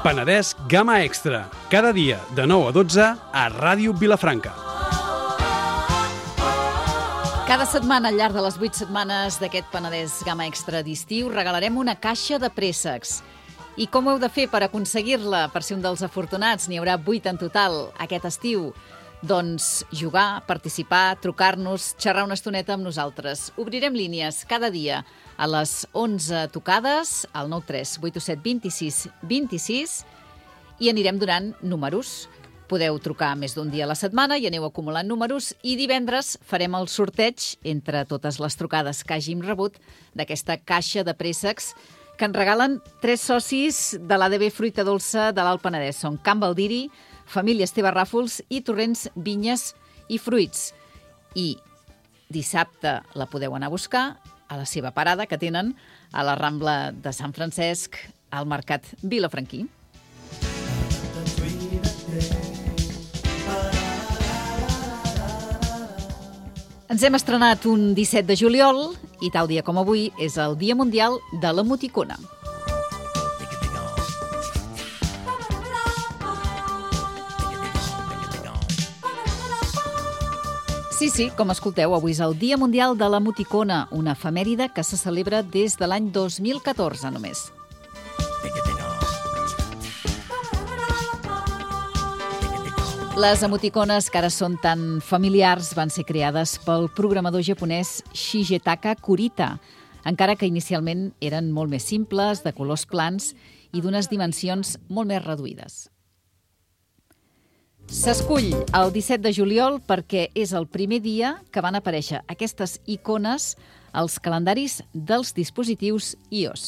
Penedès Gamma Extra, cada dia de 9 a 12 a Ràdio Vilafranca. Cada setmana, al llarg de les 8 setmanes d'aquest Penedès Gamma Extra d'estiu, regalarem una caixa de préssecs. I com ho heu de fer per aconseguir-la? Per ser un dels afortunats, n'hi haurà 8 en total aquest estiu. Doncs jugar, participar, trucar-nos, xerrar una estoneta amb nosaltres. Obrirem línies cada dia a les 11 tocades, al 93 827 26 26, i anirem donant números. Podeu trucar més d'un dia a la setmana i aneu acumulant números, i divendres farem el sorteig entre totes les trucades que hàgim rebut d'aquesta caixa de préssecs que ens regalen 3 socis de l'ADB Fruita Dolça de l'Alt Penedès. Són Can Baldiri, Família Esteve Ràfols i Torrents Vinyes i Fruits. I dissabte la podeu anar a buscar a la seva parada que tenen a la Rambla de Sant Francesc, al Mercat Vilafranquí. Ens hem estrenat un 17 de juliol i tal dia com avui és el Dia Mundial de l'Emoticona. Sí, com escolteu, avui és el Dia Mundial de l'Emoticona, una efemèride que se celebra des de l'any 2014 només. Les emoticones, que ara són tan familiars, van ser creades pel programador japonès Shigetaka Kurita, encara que inicialment eren molt més simples, de colors plans i d'unes dimensions molt més reduïdes. S'escull el 17 de juliol perquè és el primer dia que van aparèixer aquestes icones als calendaris dels dispositius iOS.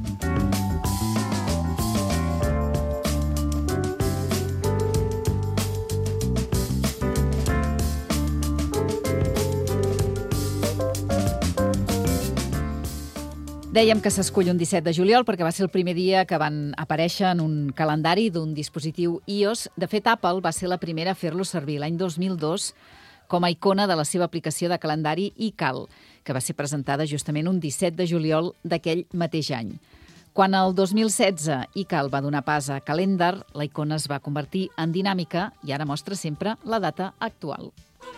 Dèiem que s'escull un 17 de juliol perquè va ser el primer dia que van aparèixer en un calendari d'un dispositiu iOS. De fet, Apple va ser la primera a fer-lo servir l'any 2002 com a icona de la seva aplicació de calendari iCal, que va ser presentada justament un 17 de juliol d'aquell mateix any. Quan el 2016 iCal va donar pas a Calendar, la icona es va convertir en dinàmica i ara mostra sempre la data actual.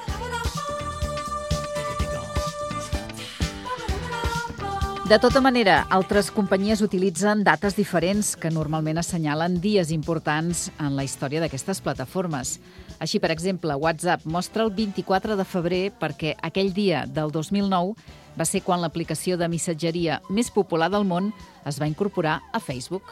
De tota manera, altres companyies utilitzen dates diferents que normalment assenyalen dies importants en la història d'aquestes plataformes. Així, per exemple, WhatsApp mostra el 24 de febrer perquè aquell dia del 2009 va ser quan l'aplicació de missatgeria més popular del món es va incorporar a Facebook.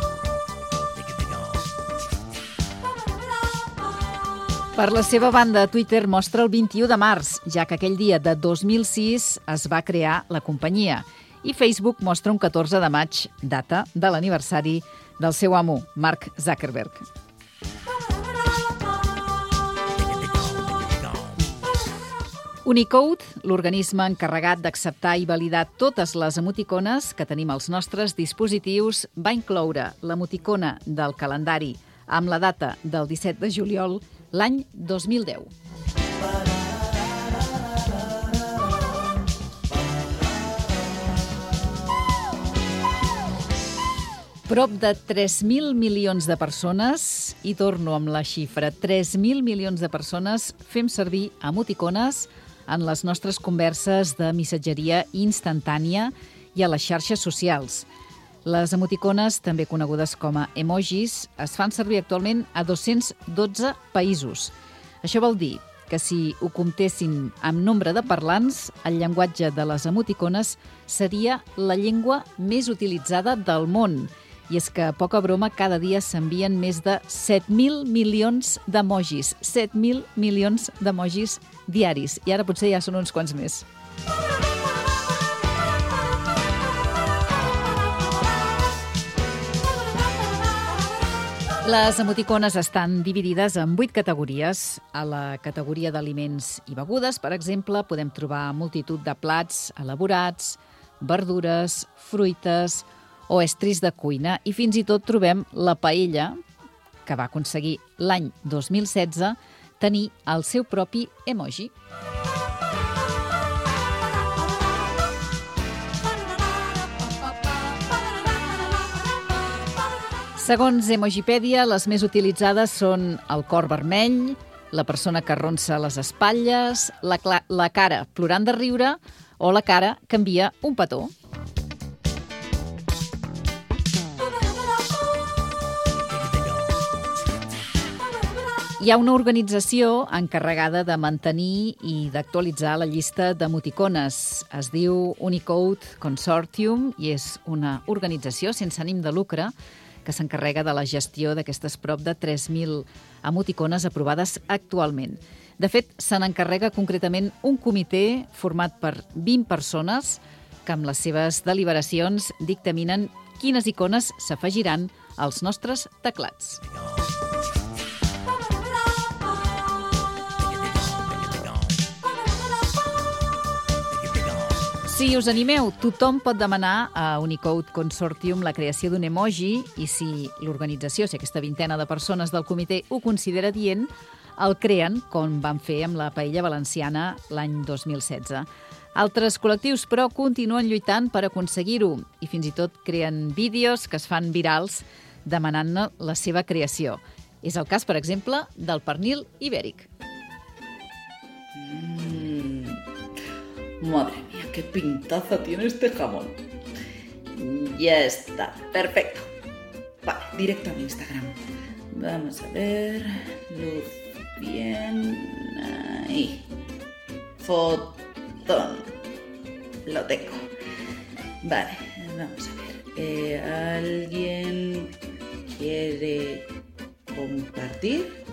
Per la seva banda, Twitter mostra el 21 de març, ja que aquell dia de 2006 es va crear la companyia. I Facebook mostra un 14 de maig, data de l'aniversari del seu amo, Mark Zuckerberg. Unicode, l'organisme encarregat d'acceptar i validar totes les emoticones que tenim als nostres dispositius, va incloure l'emoticona del calendari amb la data del 17 de juliol l'any 2010. Prop de 3.000 milions de persones, i torno amb la xifra, 3.000 milions de persones fem servir emoticones en les nostres converses de missatgeria instantània i a les xarxes socials. Les emoticones, també conegudes com a emojis, es fan servir actualment a 212 països. Això vol dir que si ho comptessin amb nombre de parlants, el llenguatge de les emoticones seria la llengua més utilitzada del món. I és que, poca broma, cada dia s'envien més de 7.000 milions d'emojis. 7.000 milions d'emojis diaris. I ara potser ja són uns quants més. Les emoticones estan dividides en 8 categories. A la categoria d'aliments i begudes, per exemple, podem trobar multitud de plats elaborats, verdures, fruites o estris de cuina, i fins i tot trobem la paella, que va aconseguir l'any 2016 tenir el seu propi emoji. Segons Emojipèdia, les més utilitzades són el cor vermell, la persona que arronsa les espatlles, la cara plorant de riure o la cara que envia un petó. Hi ha una organització encarregada de mantenir i d'actualitzar la llista d'emoticones. Es diu Unicode Consortium i és una organització sense ànim de lucre que s'encarrega de la gestió d'aquestes prop de 3.000 emoticones aprovades actualment. De fet, se n'encarrega concretament un comitè format per 20 persones que amb les seves deliberacions dictaminen quines icones s'afegiran als nostres teclats. Si us animeu, tothom pot demanar a Unicode Consortium la creació d'un emoji i si l'organització, si aquesta vintena de persones del comitè ho considera dient, el creen, com van fer amb la paella valenciana l'any 2016. Altres col·lectius, però, continuen lluitant per aconseguir-ho i fins i tot creen vídeos que es fan virals demanant-ne la seva creació. És el cas, per exemple, del pernil ibèric. Madre mía, qué pintaza tiene este jamón. Ya está, perfecto. Vale, directo a mi Instagram. Vamos a ver. Luz bien. Ahí. Fotón. Lo tengo. Vale, vamos a ver. ¿Alguien quiere compartir?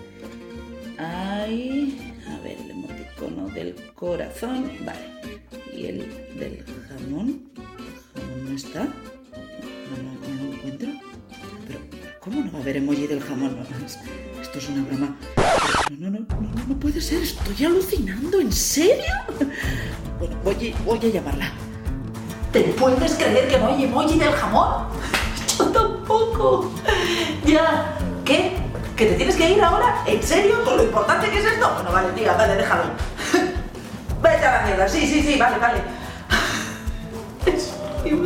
Ahí. A ver, el emoticono del corazón. Vale. ¿Y el del jamón? ¿El jamón no está? No lo encuentro. Pero, ¿cómo no va a haber emoji del jamón? No, esto es una broma. No puede ser. Estoy alucinando. ¿En serio? Bueno, voy a llamarla. ¿Te puedes creer que no hay emoji del jamón? Yo tampoco. Ya. ¿Qué? ¿Que te tienes que ir ahora? ¿En serio? ¿Con lo importante que es esto? Bueno, vale, tía, vale, déjalo. Vete a la mierda, sí, vale. Es horrible.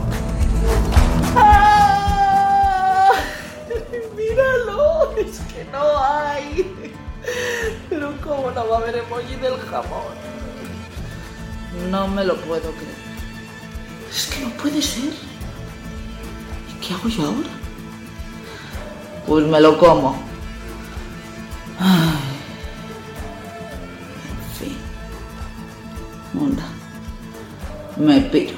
¡Ah! Míralo, es que no hay. Pero ¿cómo no va a haber emoji del jamón? No me lo puedo creer. Es que no puede ser. ¿Y qué hago yo ahora? Pues me lo como. Ay. En fin. Onda. Me piro.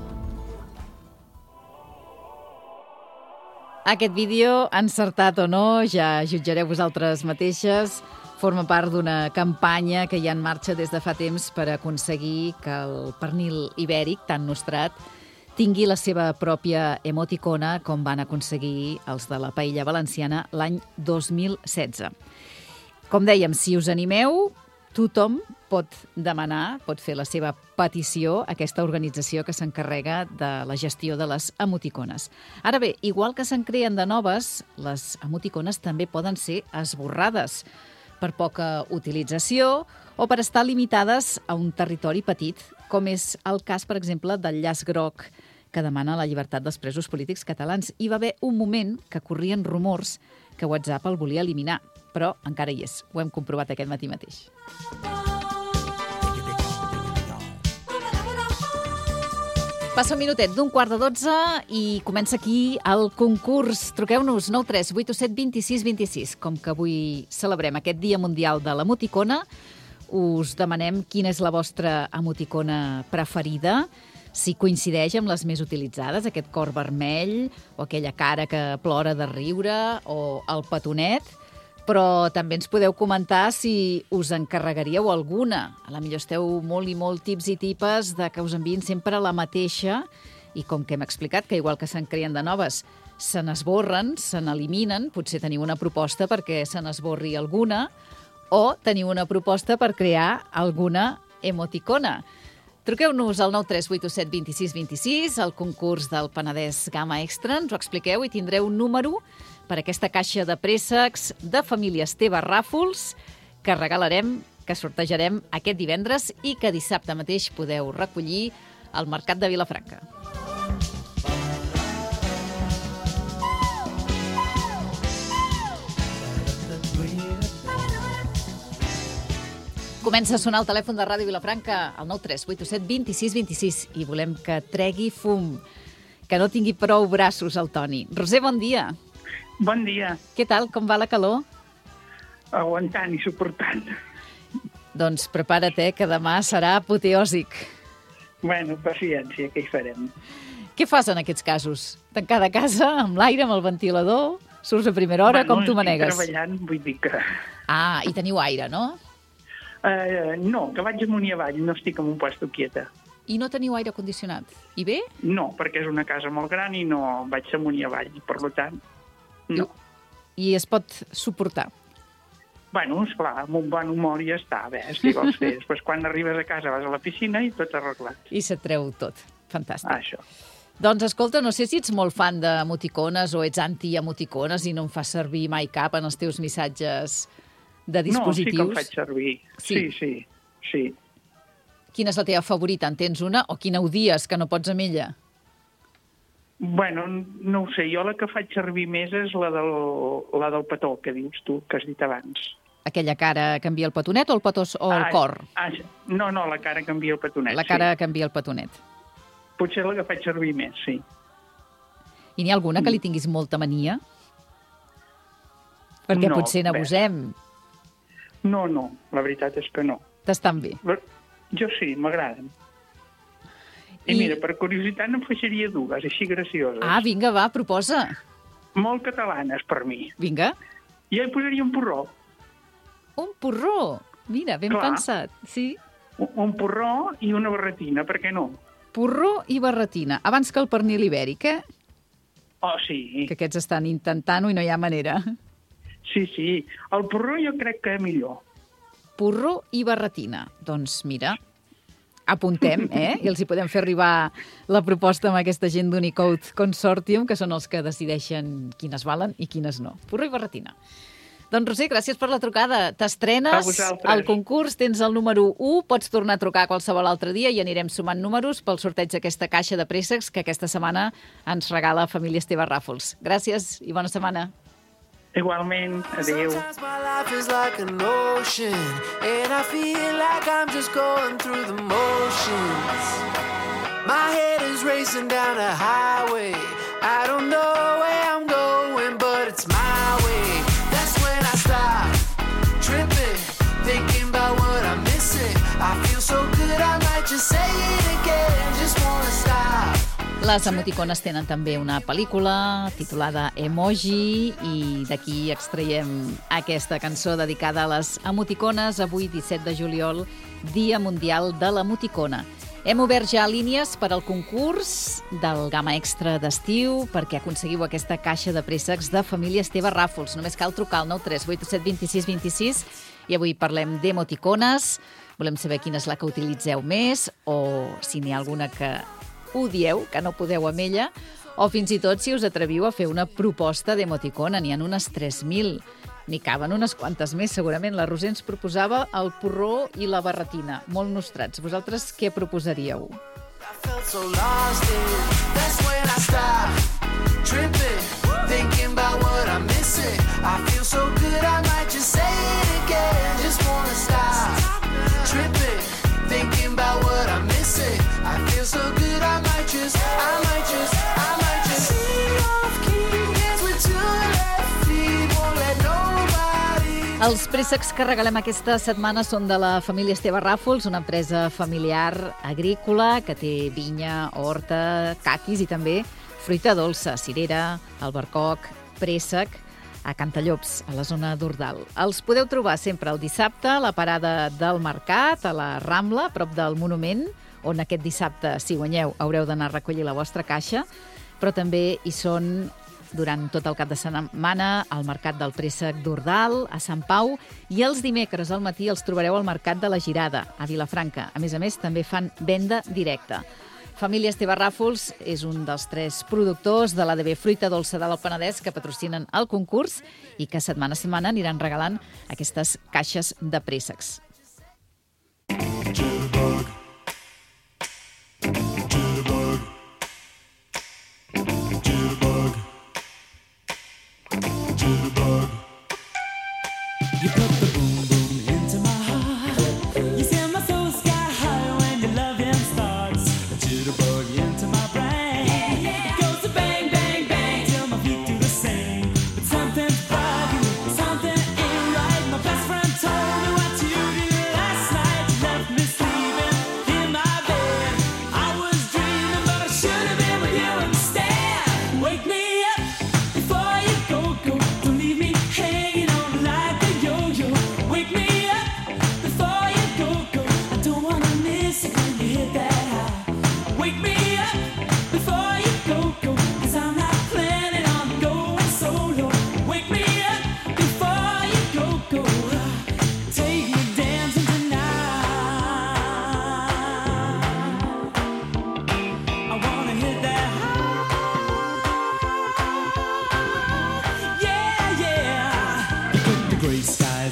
Aquest vídeo, encertat o no, ja jutjareu vosaltres mateixes, forma part d'una campanya que hi ha en marxa des de fa temps per aconseguir que el pernil ibèric, tan nostrat, tingui la seva pròpia emoticona, com van aconseguir els de la paella valenciana l'any 2016. Com dèiem, si us animeu, tothom pot demanar, pot fer la seva petició a aquesta organització que s'encarrega de la gestió de les emoticones. Ara bé, igual que se'n creen de noves, les emoticones també poden ser esborrades per poca utilització o per estar limitades a un territori petit, com és el cas, per exemple, del llaç groc que demana la llibertat dels presos polítics catalans. Hi va haver un moment que corrien rumors que WhatsApp el volia eliminar, però encara hi és. Ho hem comprovat aquest matí mateix. Passa un minutet d'11:45 i comença aquí el concurs. Truqueu-nos 93 827 26 26. Com que avui celebrem aquest Dia Mundial de l'Emoticona, us demanem quina és la vostra emoticona preferida, si coincideix amb les més utilitzades, aquest cor vermell o aquella cara que plora de riure o el petonet, però també ens podeu comentar si us encarregaríeu alguna. A la millor esteu molt i molt tips i tipes de que us enviïn sempre la mateixa i com que hem explicat que igual que se'n creen de noves, se n'esborren, se n'eliminen, potser teniu una proposta perquè se n'esborri alguna o teniu una proposta per crear alguna emoticona. Truqueu-nos al 93827 26 26, al concurs del Penedès Gamma Extra, ens ho expliqueu i tindreu un número per aquesta caixa de préssecs de família Esteve Ràfols que regalarem, que sortejarem aquest divendres i que dissabte mateix podeu recollir al Mercat de Vilafranca. Comença a sonar el telèfon de Ràdio Vilafranca, el 93827 26 26, i volem que tregui fum, que no tingui prou braços el Toni. Roser, bon dia. Bon dia. Què tal, com va la calor? Aguantant i suportant. Doncs prepara't, que demà serà apoteòsic. Bueno, paciència, què hi farem? Què fas en aquests casos? Tancada a casa, amb l'aire, amb el ventilador? Surts a primera hora? Com t'ho manegues? Estic treballant, vull dir que... Ah, i teniu aire, no? No, que vaig amunt i avall, no estic en un puesto quieta. I no teniu aire condicionat? I bé? No, perquè és una casa molt gran i no vaig amunt i avall, per tant, no. I es pot suportar? Bueno, esclar, amb un bon humor ja està, si vols fer. Després, quan arribes a casa, vas a la piscina i tot arreglat. I se't treu tot. Fantàstic. Això. Doncs, escolta, no sé si ets molt fan d'emoticones o ets anti-emoticones i no en fas servir mai cap en els teus missatges de dispositius. No, sí que en faig servir. Sí. Quina és la teva favorita? En tens una? O quina odies que no pots amb ella? Bueno, no ho sé. Jo la que faig servir més és la del petó, que dius tu, que has dit abans. Aquella cara que envia el petonet o el petó o el cor? No, la cara que envia el petonet. La cara que envia el petonet. Potser la que faig servir més, sí. I n'hi ha alguna que li tinguis molta mania? Perquè potser n'abusem. No, la veritat és que no. T'estan bé? Jo sí, m'agraden. I mira, per curiositat n'en faixeria dues, així gracioses. Ah, vinga, va, proposa. Molt catalanes, per mi. Vinga. Jo hi posaria un porró. Un porró? Mira, ben pensat, sí. Un porró i una barretina, per què no? Porró i barretina, abans que el pernil ibèric, Oh, sí. Que aquests estan intentant-ho i no hi ha manera. Sí. El porró jo crec que millor. Porró i barretina. Doncs mira, apuntem, i els hi podem fer arribar la proposta amb aquesta gent d'Unicode Consortium, que són els que decideixen quines valen i quines no. Porró i barretina. Doncs, Roser, gràcies per la trucada. T'estrenes al concurs, tens el número 1, pots tornar a trucar qualsevol altre dia i anirem sumant números pel sorteig d'aquesta caixa de préssecs que aquesta setmana ens regala Família Esteve Ràfols. Gràcies i bona setmana. Igualment, adéu. Sometimes my life is like an ocean and I feel like I'm just going through the motions. My head is racing down a highway. I don't know where I'm going, but it's my way. That's when I stop tripping, thinking about what I'm missing. I feel so good, I might just say it again, just wanna stop. Les emoticones tenen també una pel·lícula titulada Emoji i d'aquí extraiem aquesta cançó dedicada a les emoticones, avui 17 de juliol, Dia Mundial de l'Emoticona. Hem obert ja línies per al concurs del Gamma Extra d'estiu perquè aconseguiu aquesta caixa de préssecs de Família Esteve Ràfols. Només cal trucar al 93827 26 26 i avui parlem d'emoticones. Volem saber quina és la que utilitzeu més o si n'hi ha alguna que odieu, que no podeu amb ella, o fins i tot si us atreviu a fer una proposta d'emoticona. N'hi ha unes 3.000. N'hi caben unes quantes més, segurament. La Roser ens proposava el porró i la barretina, molt nostrats. Vosaltres què proposaríeu? I felt so lost in. That's when I stopped tripping, thinking about what I'm missing. I feel so good, I might just say it again. Just wanna stop tripping, thinking about what I'm missing. I feel so good, I might just see off key, dance with two left feet, won't let nobody. Els préssecs que regalem aquesta setmana són de la família Esteve Ràfols, una empresa familiar agrícola que té vinya, horta, caquis i també fruita dolça, cirera, albercoc, préssec, a Cantallops, a la zona d'Ordal. Els podeu trobar sempre el dissabte a la parada del Mercat, a la Rambla, a prop del Monument, on aquest dissabte, si guanyeu, haureu d'anar a recollir la vostra caixa, però també hi són durant tot el cap de setmana al Mercat del Préssec d'Ordal, a Sant Pau, i els dimecres al matí els trobareu al Mercat de la Girada, a Vilafranca. A més, també fan venda directa. Família Esteve Ràfols és un dels 3 productors de l'ADB Fruita Dolça de l'Alt Penedès que patrocinen el concurs i que setmana a setmana aniran regalant aquestes caixes de préssecs. You put the boom boom into my heart.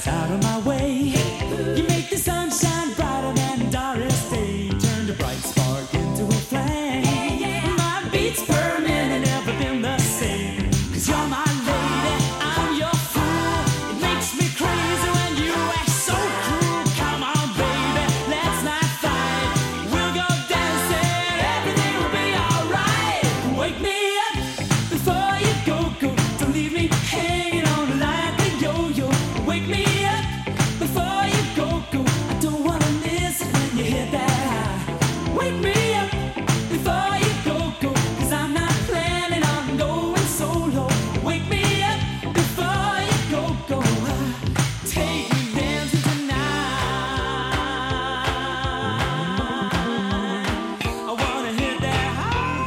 eyes out of my way. You make the sunshine brighter than Doris Day. Turn the bright spark into a flame. My beats per minute never been the same. 'Cause you're my lady, I'm your fool. It makes me crazy when you act so cruel. Come on, baby, let's not fight. We'll go dancing, everything will be alright. Wake me up before you go. Don't leave me hanging on like a yo-yo. Wake me up before you go. I don't wanna miss it when you hit that high. Wake me up before you go. 'Cause I'm not planning on going solo. Wake me up before you go. Take me dancing tonight. I wanna hit that high.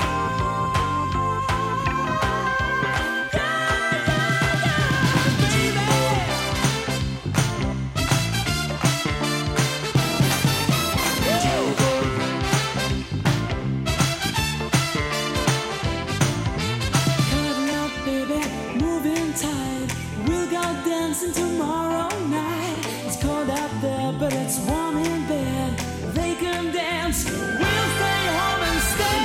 Cutting up, baby, moving tight. We'll go dancing tomorrow night. It's cold out there, but it's warm in bed. They can dance, we'll stay home instead.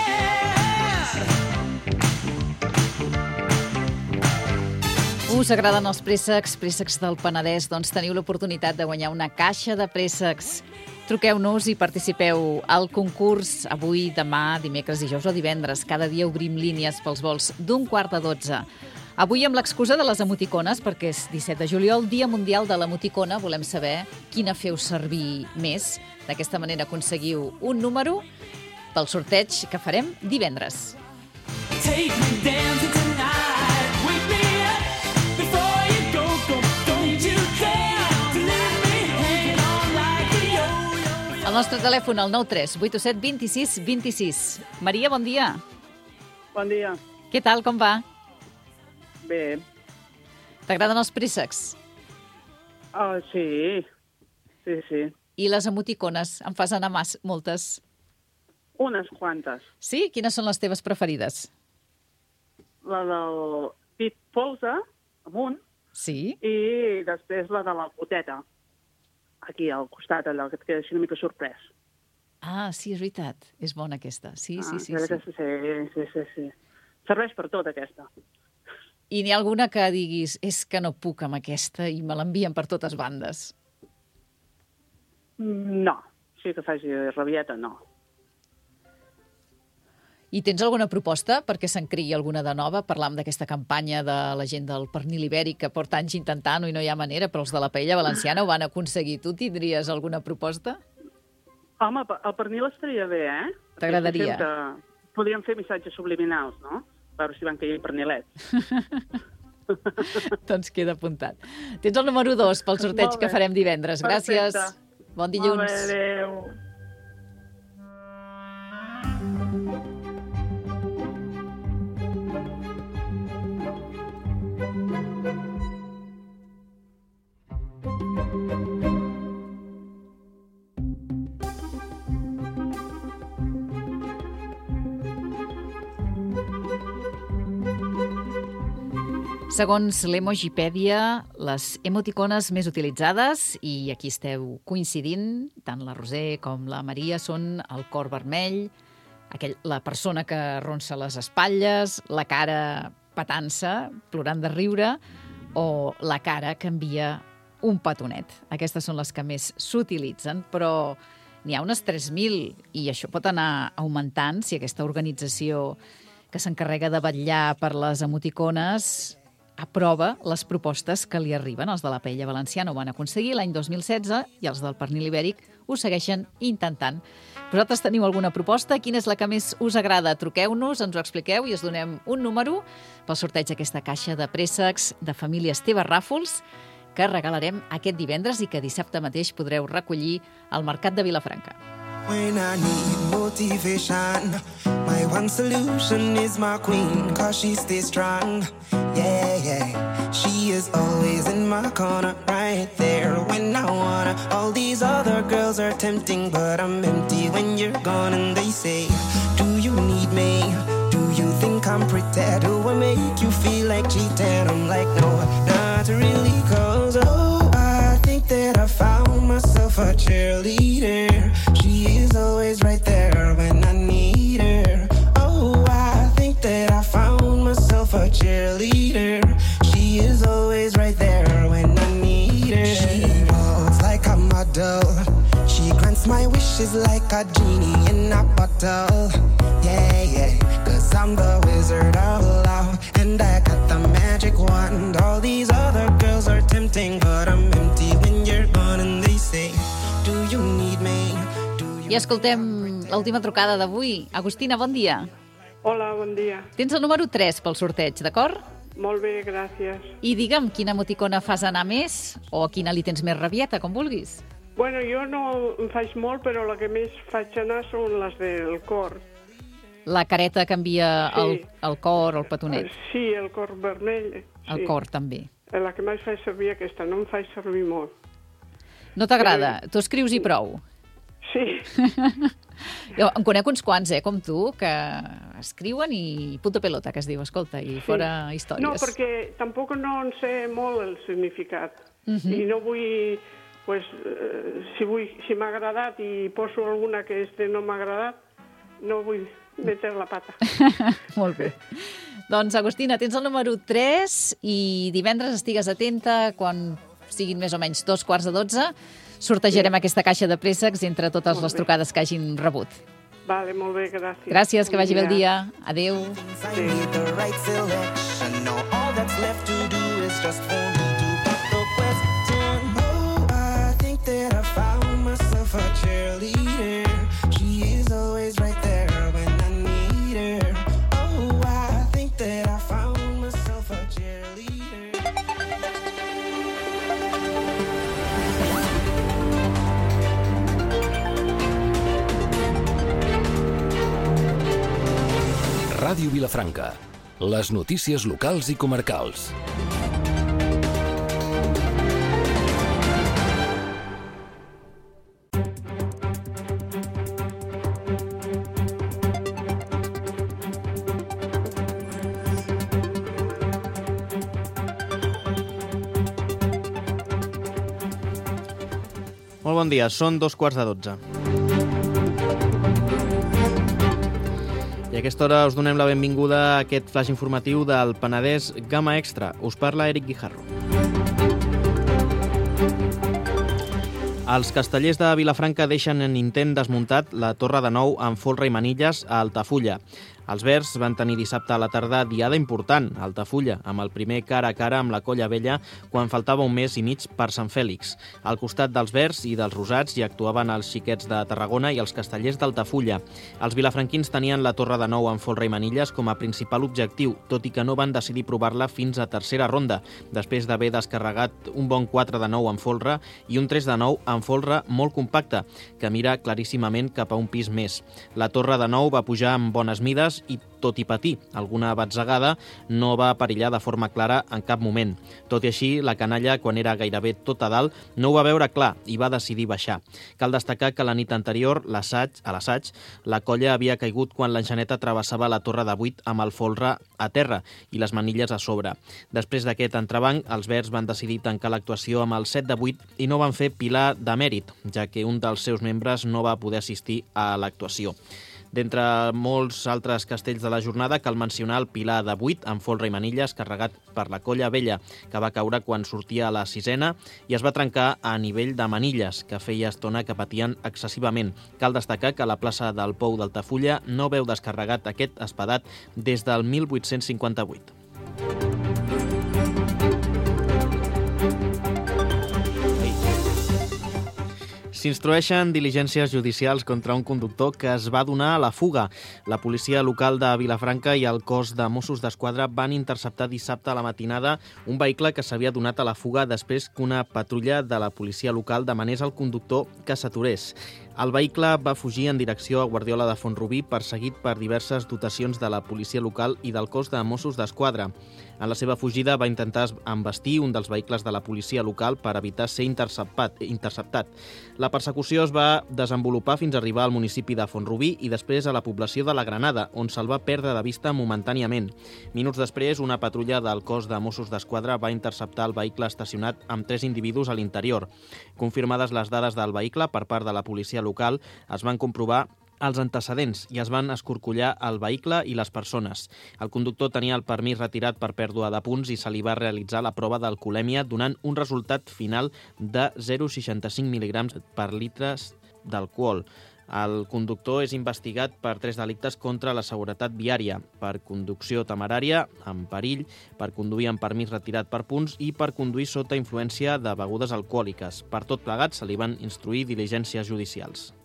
Us agraden els préssecs del Penedès? Doncs teniu l'oportunitat de guanyar una caixa de préssecs. Truqueu-nos i participeu al concurs avui, demà, dimecres, dijous o divendres. Cada dia obrim línies pels vols d'11:45. Avui amb l'excusa de les emoticones, perquè és 17 de juliol, Dia Mundial de l'Emoticona, volem saber quina feu servir més. D'aquesta manera aconseguiu un número pel sorteig que farem divendres. Take me dancing tonight. Wake me up before you go. Don't you care to leave me hanging on like a yo-yo. El nostre telèfon, el 93 827 26 26. Maria, bon dia. Bon dia. Què tal, com va? Bé. T'agraden els préssecs? Sí. I les emoticones? En fas anar moltes? Unes quantes. Sí? Quines són les teves preferides? La del pit polze, amunt, Sí? i després la de la goteta, aquí al costat, allò que et queda així una mica sorprès. Ah, sí, és veritat. És bona aquesta. Sí. Sí. Serveix per tot, aquesta. I n'hi ha alguna que diguis, és que no puc amb aquesta i me l'envien per totes bandes? No. Sí que faci rabieta, no. I tens alguna proposta perquè se'n creï alguna de nova? Parlàvem d'aquesta campanya de la gent del pernil ibèric que porta anys intentant-ho i no hi ha manera, però els de la paella valenciana ho van aconseguir. Tu tindries alguna proposta? Home, el pernil estaria bé, eh? T'agradaria? Podríem fer missatges subliminals, no? A veure si van caient pernilets. Doncs queda apuntat. Tens el número 2 pel sorteig Molt bé. que farem divendres. Gràcies. Perfecte. Bon dilluns. Molt bé, adéu. Segons l'Emojipèdia, les emoticones més utilitzades, i aquí esteu coincidint, tant la Roser com la Maria, són el cor vermell, la persona que arronsa les espatlles, la cara petant-se, plorant de riure, o la cara que envia un petonet. Aquestes són les que més s'utilitzen, però n'hi ha unes 3.000 i això pot anar augmentant si aquesta organització que s'encarrega de vetllar per les emoticones aprova les propostes que li arriben. Els de la paella valenciana ho van aconseguir l'any 2016 i els del pernil ibèric ho segueixen intentant. Vosaltres teniu alguna proposta? Quina és la que més us agrada? Truqueu-nos, ens ho expliqueu i us donem un número pel sorteig d'aquesta caixa de préssecs de família Esteve Ràfols que regalarem aquest divendres i que dissabte mateix podreu recollir al Mercat de Vilafranca. When I need motivation, my one solution is my queen, 'cause she stays strong. Yeah, yeah. She is always in my corner, right there when I wanna. All these other girls are tempting, but I'm empty when you're gone. And they say, do you need me? Do you think I'm pretty? Do I make you feel like cheating? I'm like, no, not really, 'cause oh, I cheerleader. She is always right there when I need her. Oh, I think that I found myself a cheerleader. She is always right there when I need her. She walks like a model. She grants my wishes like a genie in a bottle. Yeah, yeah, 'cause I'm the wizard of love, and I got the magic wand. All these other girls are tempting, but I'm empty when you're gone. And they say, do you need me? I escoltem l'última trucada d'avui. Agustina, bon dia. Hola, bon dia. Tens el número 3 pel sorteig, d'acord? Molt bé, gràcies. I digue'm, quina emoticona fas anar més o a quina li tens més rabieta, com vulguis. Bueno, jo no en faig molt, però la que més faig anar són les del cor. La careta que envia Sí. el cor o el petonet. Sí, el cor vermell. El Sí. cor, també. La que més faig servir aquesta, no en faig servir molt. No t'agrada? Tu escrius i prou. Sí. Jo en conec uns quants, com tu, que escriuen i punto pelota, que es diu, escolta, i fora històries. No, perquè tampoc no en sé molt el significat. I no vull... Pues, si m'ha agradat i poso alguna que no m'ha agradat, no vull meter la pata. Molt bé. Doncs, Agustina, tens el número 3 i divendres estigues atenta quan siguin més o menys 2:15, sortejarem aquesta caixa de préssecs entre totes les trucades que hagin rebut. Vale, molt bé, gràcies. Gràcies, que vagi bé el dia. Adéu. I need the right selection. Now all that's left to do is just for me to put the question. Oh, I think that I found myself a cheerleader. She is always right there when I need her. Oh, I think that I found myself a cheerleader. Ràdio Vilafranca. Les notícies locals i comarcals. Molt bon dia, són 2:15. I a aquesta hora us donem la benvinguda a aquest flash informatiu del Penedès Gamma Extra. Us parla Eric Guijarro. Els castellers de Vilafranca deixen en intent desmuntat la Torre de Nou amb folre i manilles a Altafulla. Els verds van tenir dissabte a la tarda diada important a Altafulla, amb el primer cara a cara amb la Colla Vella quan faltava un mes i mig per Sant Fèlix. Al costat dels verds i dels rosats hi actuaven els xiquets de Tarragona i els castellers d'Altafulla. Els vilafranquins tenien la Torre de Nou amb folre i manilles com a principal objectiu, tot i que no van decidir provar-la fins a tercera ronda, després d'haver descarregat un bon 4 de 9 amb folre i un 3 de 9 amb folre molt compacte, que mira claríssimament cap a un pis més. La Torre de Nou va pujar amb bones mides i, tot i patir alguna batzegada, no va perillar de forma clara en cap moment. Tot i així, la canalla, quan era gairebé tot a dalt, no ho va veure clar i va decidir baixar. Cal destacar que la nit anterior, a l'assaig, la colla havia caigut quan l'enxaneta travessava la torre de 8 amb el folre a terra i les manilles a sobre. Després d'aquest entrebanc, els verds van decidir tancar l'actuació amb el 7 de 8 i no van fer pilar de mèrit, ja que un dels seus membres no va poder assistir a l'actuació. D'entre molts altres castells de la jornada, cal mencionar el pilar de 8 amb folre i manilles carregat per la Colla Vella, que va caure quan sortia a la sisena i es va trencar a nivell de manilles, que feia estona que patien excessivament. Cal destacar que la plaça del Pou d'Altafulla no veu descarregat aquest espadat des del 1858. S'instrueixen diligències judicials contra un conductor que es va donar a la fuga. La policia local de Vilafranca i el cos de Mossos d'Esquadra van interceptar dissabte a la matinada un vehicle que s'havia donat a la fuga després que una patrulla de la policia local demanés al conductor que s'aturés. El vehicle va fugir en direcció a Guardiola de Font-rubí, perseguit per diverses dotacions de la policia local i del cos de Mossos d'Esquadra. En la seva fugida va intentar embestir un dels vehicles de la policia local per evitar ser interceptat. La persecució es va desenvolupar fins a arribar al municipi de Font-rubí i després a la població de la Granada, on se'l va perdre de vista momentàniament. Minuts després, una patrulla del cos de Mossos d'Esquadra va interceptar el vehicle estacionat amb 3 individus a l'interior. Confirmades les dades del vehicle per part de la policia local, es van comprovar els antecedents i es van escorcollar el vehicle i les persones. El conductor tenia el permís retirat per pèrdua de punts i se li va realitzar la prova d'alcoholèmia, donant un resultat final de 0,65 mg per litres d'alcohol. El conductor és investigat per 3 delictes contra la seguretat viària, per conducció temerària, amb perill, per conduir amb permís retirat per punts i per conduir sota influència de begudes alcohòliques. Per tot plegat, se li van instruir diligències judicials.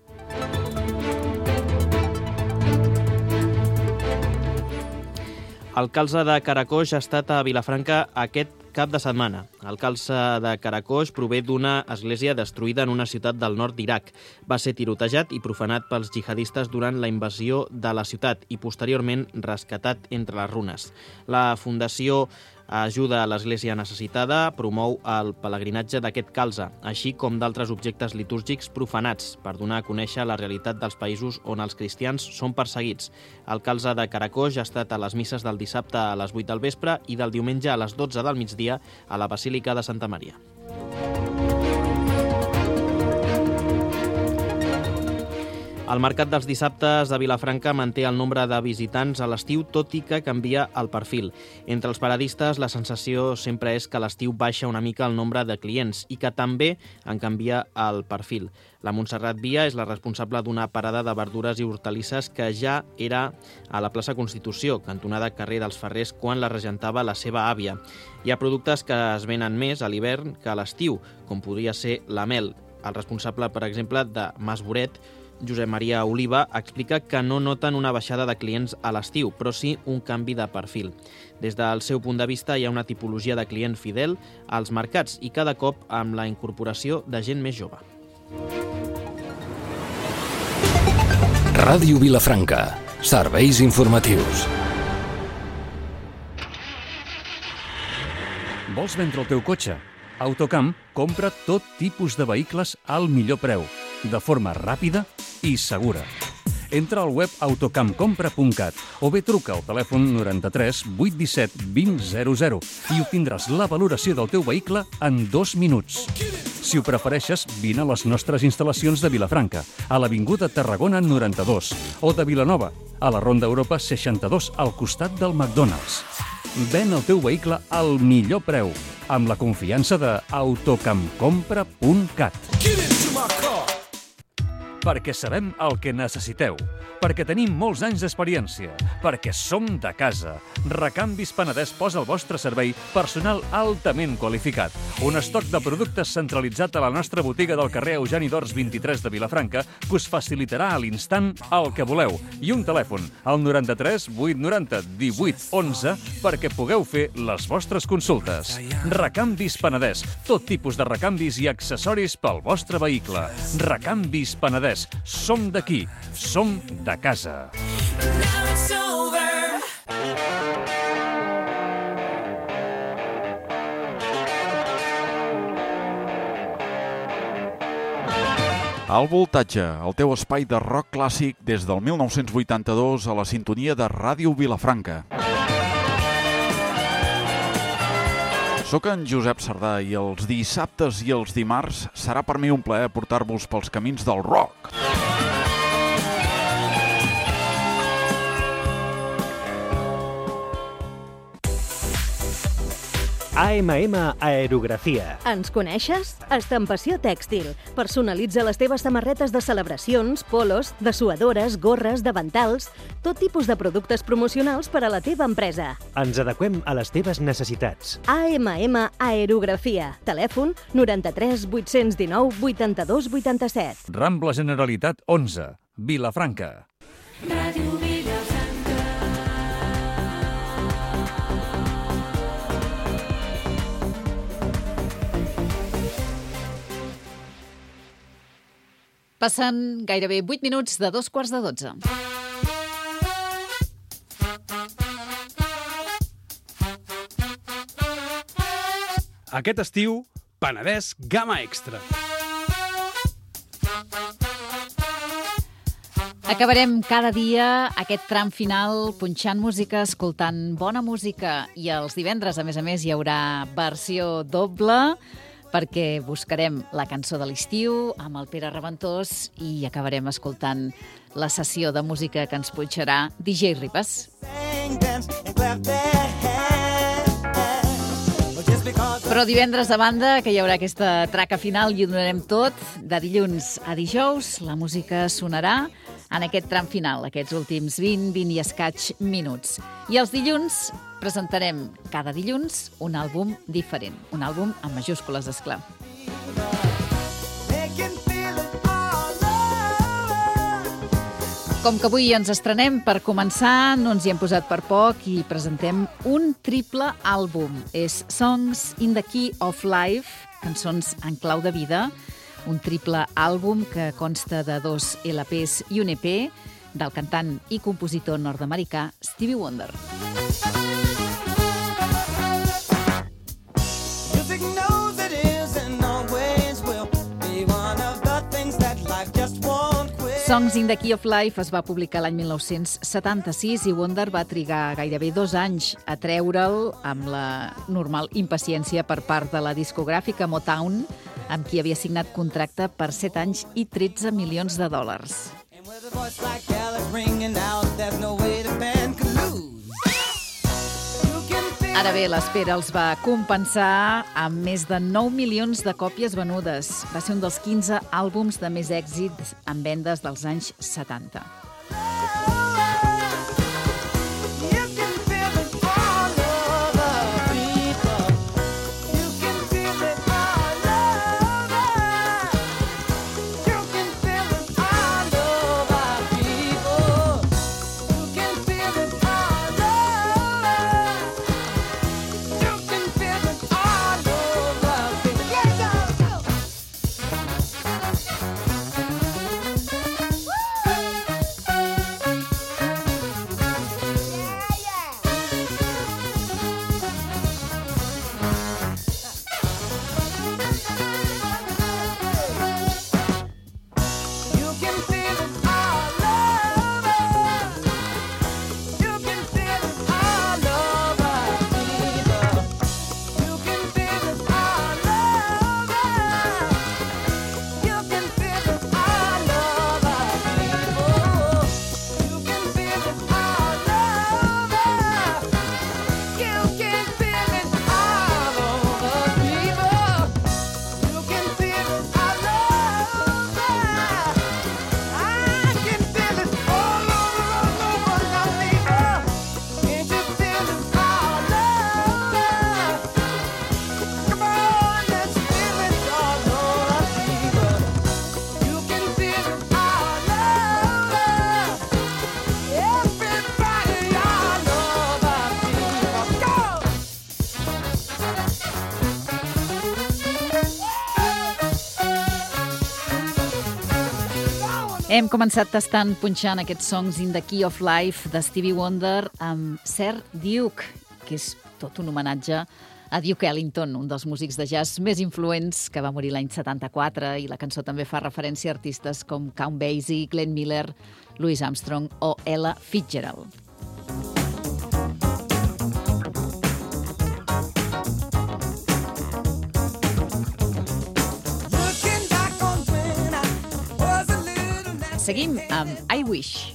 El calze de Caracoix ha estat a Vilafranca aquest cap de setmana. El calze de Caracoix prové d'una església destruïda en una ciutat del nord d'Iraq. Va ser tirotejat i profanat pels jihadistes durant la invasió de la ciutat i posteriorment rescatat entre les runes. La Fundació Ajuda a l'Església Necessitada promou el pelegrinatge d'aquest calze, així com d'altres objectes litúrgics profanats, per donar a conèixer la realitat dels països on els cristians són perseguits. El calze de Caracoix ha estat a les misses del dissabte a les 8 del vespre i del diumenge a les 12 del migdia a la Basílica de Santa Maria. El mercat dels dissabtes de Vilafranca manté el nombre de visitants a l'estiu, tot i que canvia el perfil. Entre els paradistes, la sensació sempre és que a l'estiu baixa una mica el nombre de clients i que també en canvia el perfil. La Montserrat Via és la responsable d'una parada de verdures i hortalisses que ja era a la plaça Constitució, cantonada carrer dels Ferrers, quan la regentava la seva àvia. Hi ha productes que es venen més a l'hivern que a l'estiu, com podria ser la mel. El responsable, per exemple, de Mas Boret, Josep Maria Oliva, explica que no noten una baixada de clients a l'estiu, però sí un canvi de perfil. Des del seu punt de vista, hi ha una tipologia de client fidel als mercats i cada cop amb la incorporació de gent més jove. Ràdio Vilafranca. Serveis informatius. Vols vendre el teu cotxe? Autocamp compra tot tipus de vehicles al millor preu, de forma ràpida i segura. Entra al web autocampcompra.cat o bé truca al telèfon 93 817 2000 i obtindràs la valoració del teu vehicle en 2 minuts. Si ho prefereixes, vine a les nostres instal·lacions de Vilafranca, a l'Avinguda Tarragona 92, o de Vilanova, a la Ronda Europa 62, al costat del McDonald's. Ven el teu vehicle al millor preu, amb la confiança de autocampcompra.cat. Perquè sabem el que necessiteu, perquè tenim molts anys d'experiència, perquè som de casa. Recanvis Penedès posa al vostre servei personal altament qualificat. Un estoc de productes centralitzat a la nostra botiga del carrer Eugeni d'Ors 23 de Vilafranca que us facilitarà a l'instant el que voleu. I un telèfon, al 93 890 18 11, perquè pugueu fer les vostres consultes. Recanvis Penedès, tot tipus de recanvis i accessoris pel vostre vehicle. Recanvis Penedès, som d'aquí, som de casa. Al Voltatge, el teu espai de rock clàssic des del 1982 a la sintonia de Ràdio Vilafranca. Soc en Josep Sardà i els dissabtes i els dimarts serà per mi un plaer portar-vos pels camins del rock. AMM Aerografia. Ens coneixes? Estampació tèxtil. Personalitza les teves samarretes de celebracions, polos, dessuadores, gorres, davantals, tot tipus de productes promocionals per a la teva empresa. Ens adequem a les teves necessitats. AMM Aerografia. Telèfon 93 819 82 87. Rambla Generalitat 11, Vilafranca. Ràdio Vilafranca. Passen gairebé 8 minuts de 2:15. Aquest estiu, Penedès Gamma Extra. Acabarem cada dia aquest tram final punxant música, escoltant bona música, i els divendres, a més, hi haurà versió doble perquè buscarem la cançó de l'estiu amb el Pere Reventós i acabarem escoltant la sessió de música que ens punxarà DJ Ribas. Però divendres de banda, que hi haurà aquesta traca final i ho donarem tot, de dilluns a dijous, la música sonarà en aquest tram final, aquests últims 20 i escaig minuts. I els dilluns presentarem cada dilluns un àlbum diferent, un àlbum amb majúscules, esclar. Com que avui ens estrenem, per començar, no ens hi hem posat per poc i presentem un triple àlbum. És Songs in the Key of Life, cançons en clau de vida, un triple àlbum que consta de 2 LPs i un EP del cantant i compositor nord-americà Stevie Wonder. Songs in the Key of Life es va publicar l'any 1976 i Wonder va trigar gairebé 2 anys a treure'l amb la normal impaciència per part de la discogràfica Motown, amb qui havia signat contracte per 7 anys i 13 milions de dòlars. Ara bé, l'espera els va compensar amb més de 9 milions de còpies venudes. Va ser un dels 15 àlbums de més èxit en vendes dels anys 70. Hem començat tastant punxant aquests Songs in the Key of Life de Stevie Wonder amb Sir Duke, que és tot un homenatge a Duke Ellington, un dels músics de jazz més influents que va morir l'any 74, i la cançó també fa referència a artistes com Count Basie, Glenn Miller, Louis Armstrong o Ella Fitzgerald. Seguim amb I Wish.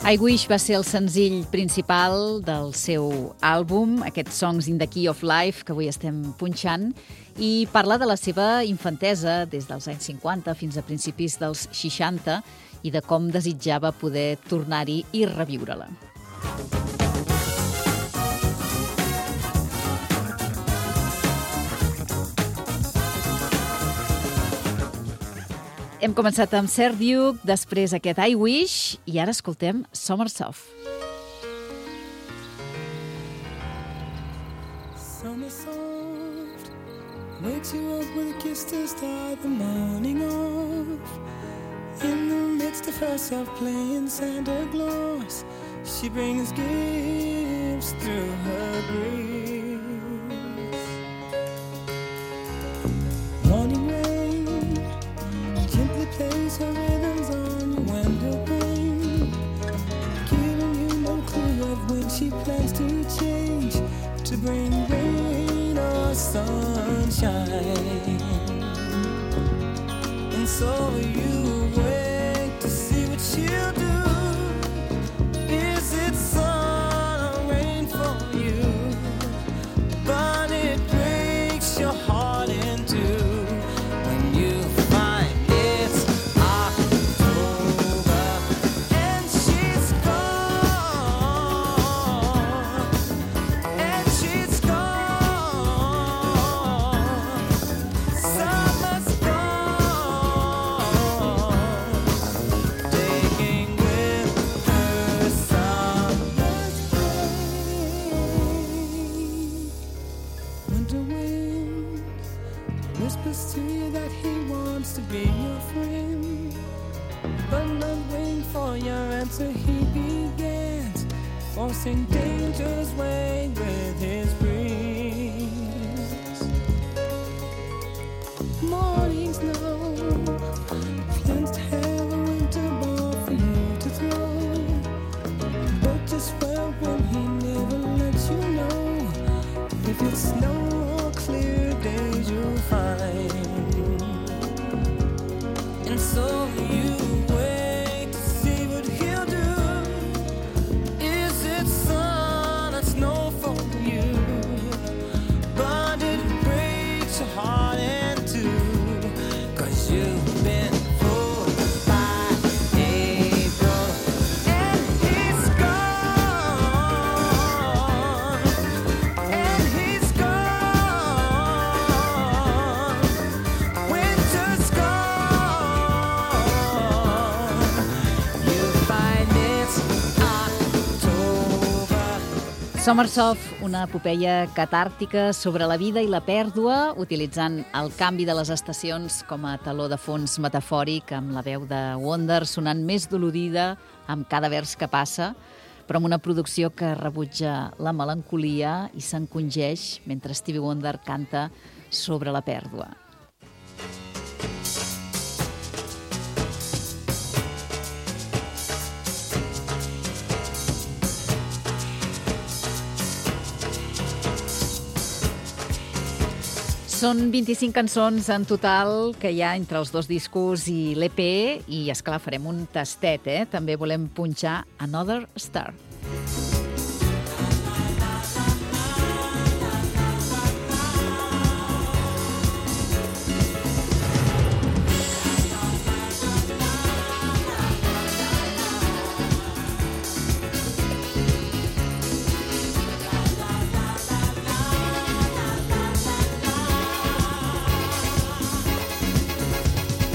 I Wish va ser el senzill principal del seu àlbum, aquest Songs in the Key of Life, que avui estem punxant, i parla de la seva infantesa des dels anys 50 fins a principis dels 60 i de com desitjava poder tornar-hi i reviure-la. Hem començat amb Sir Duke, després aquest I Wish, i ara escoltem Somersoft. Somersoft wakes you up with a kiss to start the morning off. In the midst of herself playing Santa Claus, she brings gifts through her grace. Morning rain gently plays her rhythms on your window pane, giving you no clue of when she plans to change to bring rain or sunshine. And so you wait to see what she'll do. Is it sun or rain for you? But it breaks your heart in two when you find it's October and she's gone, and she's gone. Summer's gone, taking with her summer's break. Winter wind whispers to you that he wants to be your friend, but not waiting for your answer he begins, forcing danger's way with his breeze. Morning snow plans to have a winter ball for you to throw, but just well when he never lets you know if it's snow or clear days you'll find. And so you wait to see what he'll do. Is it sun or snow for you? But it breaks your heart in two, 'cause you've been fooled by April, and he's gone, and he's gone. Winter's gone. You find it's October. Somersoft, una epopeia catàrtica sobre la vida i la pèrdua, utilitzant el canvi de les estacions com a taló de fons metafòric, amb la veu de Wonder sonant més dolorida amb cada vers que passa, però amb una producció que rebutja la melancolia i s'encongeix mentre Stevie Wonder canta sobre la pèrdua. Són 25 cançons en total que hi ha entre els dos discos i l'EP i, esclar, farem un tastet, eh? També volem punxar Another Star.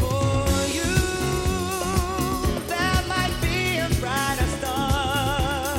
For you, there might be a brighter star.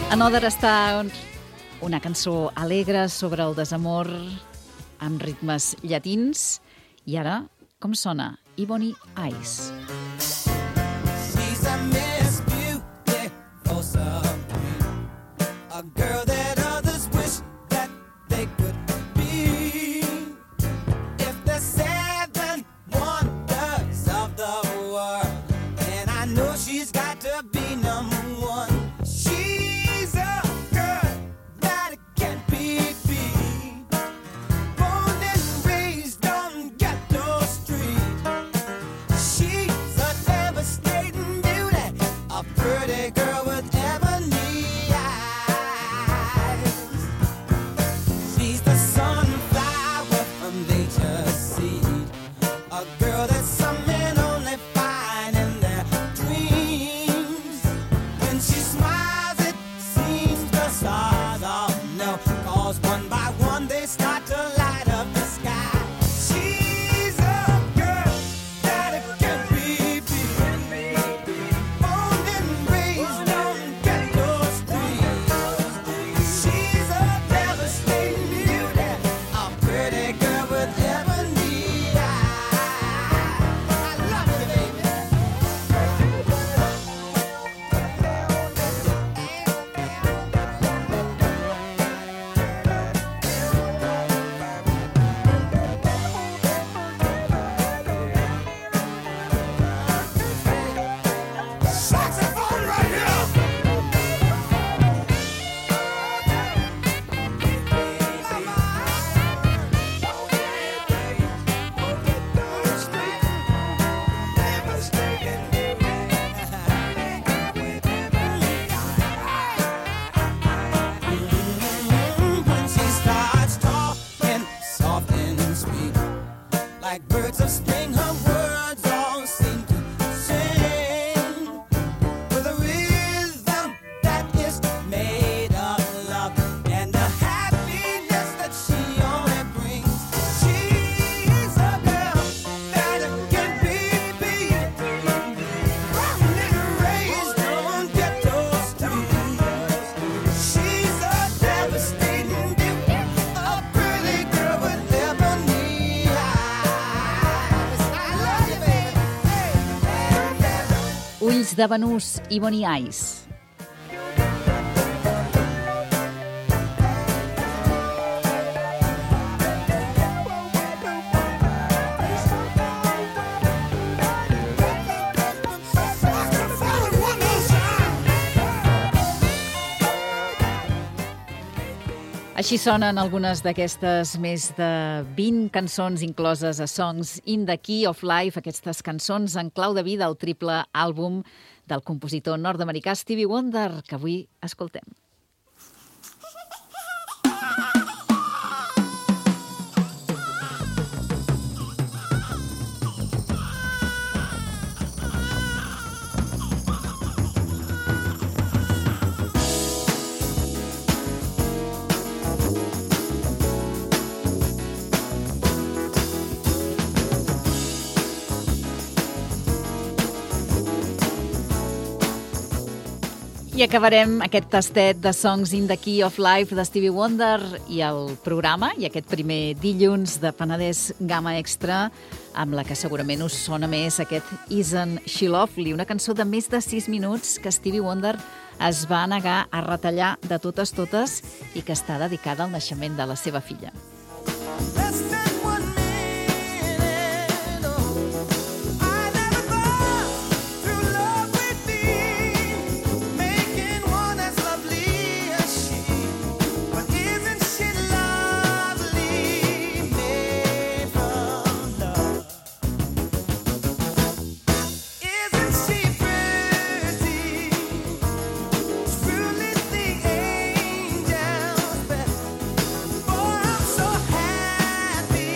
Another està una cançó alegre sobre el desamor amb ritmes llatins. I ara, com sona? Ebony Eyes. She's a Miss Beautiful Supreme, a girl that others wish that they could be. If the 7 wonders of the world, then I know she's got to be number 1. She's a girl that can't be beat, born and raised on ghetto street. She's a devastating beauty, a pretty girl with ebony eyes. She's the sunflower from nature's seed, a girl that some men only find in their dreams. When she smiles, it seems the stars all know, 'cause one by one they start to light up the sky. She's a girl that can't be beat, born and raised on ghetto street. She's a devastating beauty, a pretty girl with ebony eyes. I love you, baby. Saxophone right here. When she starts talking soft and sweet, like birds of spring, her words all seem to sing with a rhythm that is made of love and the happiness that she only brings. She's a girl that can be beat, born and raised on ghetto street. She's a devastating beauty, a pretty girl with ebony eyes. I love you, baby. Ulls de Banús, Ebony Eyes. Així sonen algunes d'aquestes més de 20 cançons incloses a Songs in the Key of Life, aquestes cançons en clau de vida, el triple àlbum del compositor nord-americà Stevie Wonder, que avui escoltem. I acabarem aquest tastet de Songs in the Key of Life de Stevie Wonder i el programa, i aquest primer dilluns de Penedès Gamma Extra, amb la que segurament us sona més aquest Isn't She Lovely, una cançó de més de 6 minuts que Stevie Wonder es va negar a retallar de totes i que està dedicada al naixement de la seva filla. Boy, I'm so happy.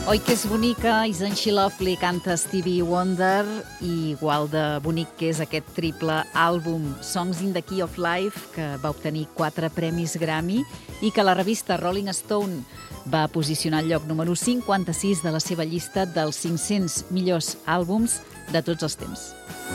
Oi que és bonica, Isn't She Lovely, canta Stevie Wonder, i igual de bonic que és aquest triple àlbum Songs in the Key of Life, que va obtenir 4 premis Grammy i que la revista Rolling Stone va posicionar al lloc número 56 de la seva llista dels 500 millors àlbums de tots els temps.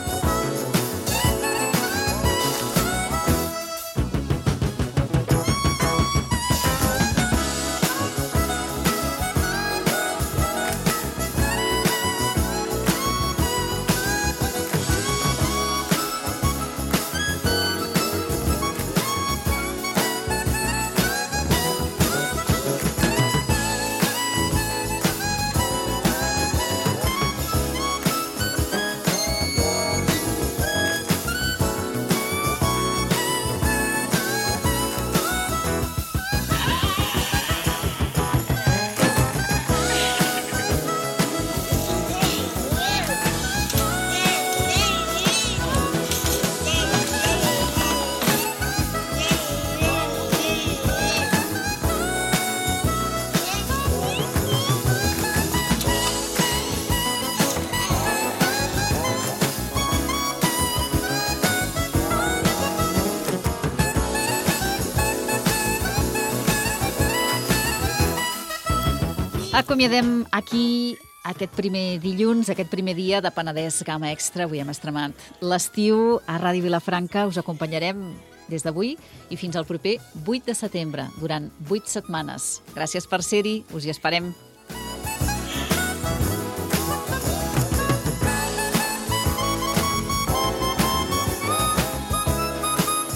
Acomiadem aquí aquest primer dilluns, aquest primer dia de Penedès Gamma Extra. Avui hem estrenat l'estiu a Ràdio Vilafranca. Us acompanyarem des d'avui i fins al proper 8 de setembre, durant 8 setmanes. Gràcies per ser-hi, us hi esperem.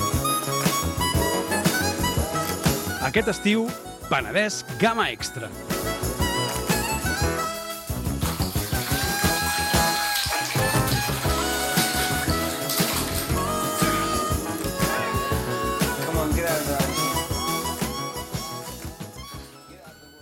Aquest estiu, Penedès Gamma Extra.